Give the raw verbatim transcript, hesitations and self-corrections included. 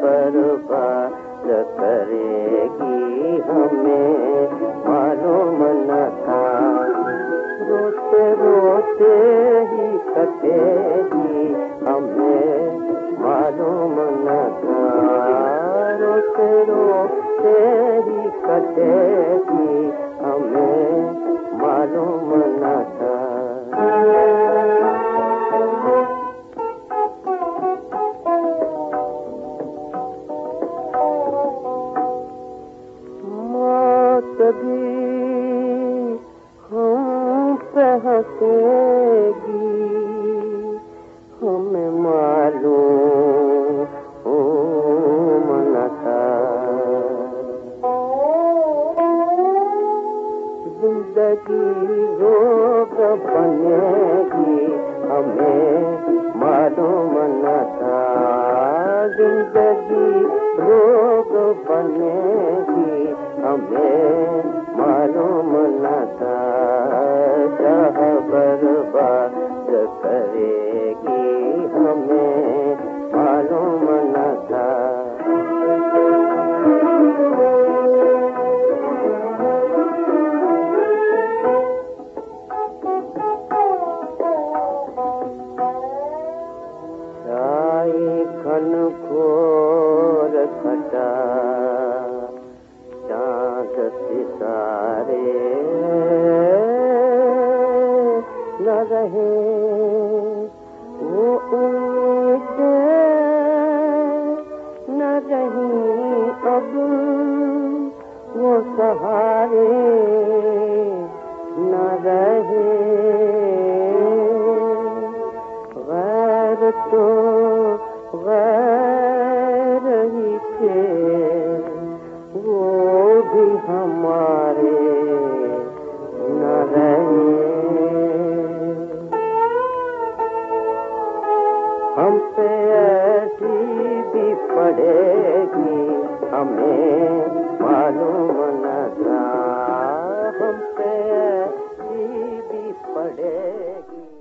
बर्बाद करेगी हमें मालूम न था। रोते रोते ही कटेगी हमें मालूम न था। रोते रोते ही कटेगी हमें मालूम न था। कभी हम पे हंसेगी हमें मालूम न था। जिंदगी रोग बनेगी हमें मालूम न था। जिंदगी रोग बनेगी हमें मालूम न था। चाह बर्बाद करेगी हमें मालूम न था। छाई खन घोर घटा चाँद सितारे न रहे वो उम्मीदें न रही अब वो सहारे न रहे। गैर तो गैर ही थे वो भी हमारे न रहे। हम पे ऐसी भी पड़ेगी हमें मालूम न था। हम पे ऐसी भी पड़ेगी।